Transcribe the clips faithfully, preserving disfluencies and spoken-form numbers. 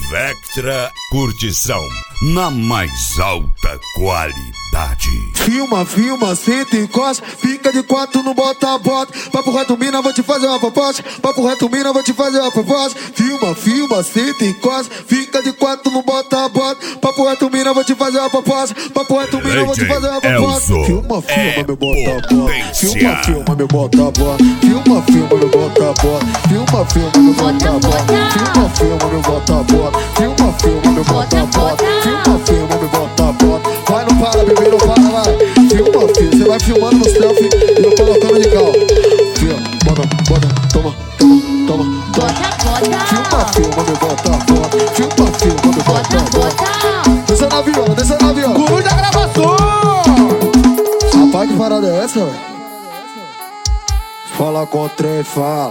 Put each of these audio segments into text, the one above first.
Vectra Curtição, na mais alta qualidade. Filma, filma, senta e encosta, fica de quatro, não bota bota. Papo reto, mina, vou te fazer uma proposta. Papo reto, mina, vou te fazer uma proposta. Filma, filma, senta e encosta, fica de quatro, não bota bota. Papo reto, mina, vou te fazer uma proposta. Papo reto, mina, vou te fazer uma proposta. Filma, filma, meu bota bota. Filma, filma, meu bota bota. Filma, filma, meu bota bota. Filma, filma, meu bota bota. Filma, filma, meu bota bota. Filma, filma, meu bota bota. Filma, filma, meu bota bota. Vai, não para, bebê, não para, vai. Filma, filho, você vai filmando no selfie e eu colocando de cal. Filma, bota, bota, toma, toma, toma, toma. Filma, filma, meu bota bota. Filma, filma, meu bota bota. Desça na viola, desça na viola. Guru da gravação. Rapaz, que parada é essa, velho? Fala com o trem, fala.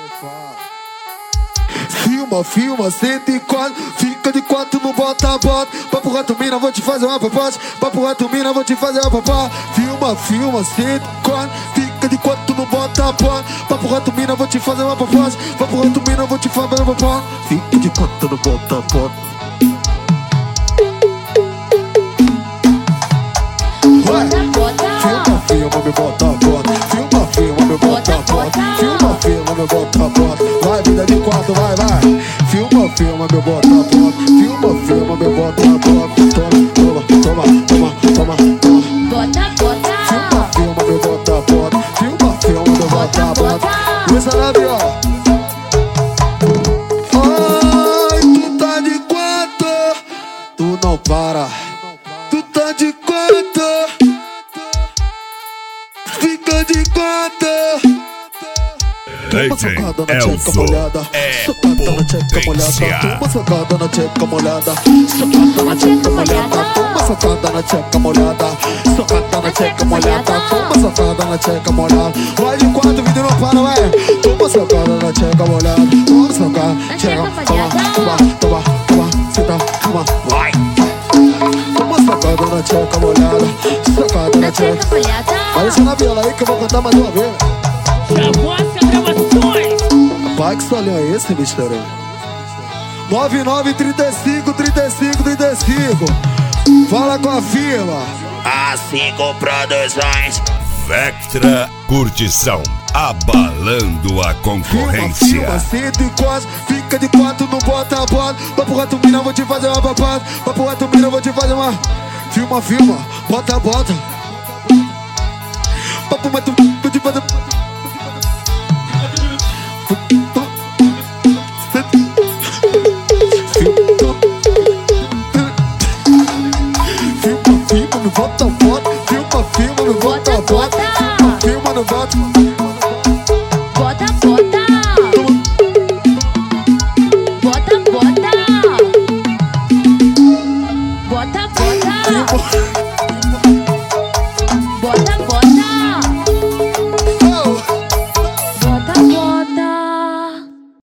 Filma, filma, senta e quatro, fica de quatro, não bota bota. Papo reto, mina, vou te fazer uma proposta. Papo reto, mina, vou te fazer uma proposta. Filma, filma, senta e quatro, fica de quatro, não bota bota. Papo reto, mina, vou te fazer uma proposta. Papo reto, mina, vou te fazer uma proposta. Fica de quatro, não bota bota. Vai! Filma, filma, me bota bota. Filma, filma, me bota bota. Filma, filma, me bota bota. Vai, vida de quatro, vai, vai. Filma, filma, meu bota bota. Filma, filma, meu bota bota. Toma, toma, toma, toma, toma. Bota, bota. Filma, filma, meu bota bota. Filma, filma, meu bota bota. Pensa na viola. Ai, tu tá de quatro, tu não para. Tu tá de quatro, fica de quatro. Toma socada na tcheca molhada, socada na tcheca molhada, toma socada na tcheca molhada, socada na tcheca molhada, toma socada na tcheca molhada, socada na tcheca molhada, toma socada na tcheca molhada. Vai de quatro, vídeo não para, vai. Toma socada na tcheca molhada, toma socada, tcheca, toma, toma, toma, toma, senta, toma, vai. Toma socada na tcheca molhada, socada na tcheca molhada. Vai deixar na viola aí que eu vou cantar mais uma vez. Pai, que solinho é esse, mister? nove nove, trinta e cinco, trinta e cinco, trinta e cinco. Fala com a firma. A cinco Produções. Vectra Curtição, abalando a concorrência. Filma, filma, senta e quase, fica de quatro, não bota a bota. Papo reto, mina, vou te fazer uma papada. Papo reto, mina, vou te fazer uma. Filma, filma, bota, bota. Papo reto, vou te fazer. Filma, filma, me bota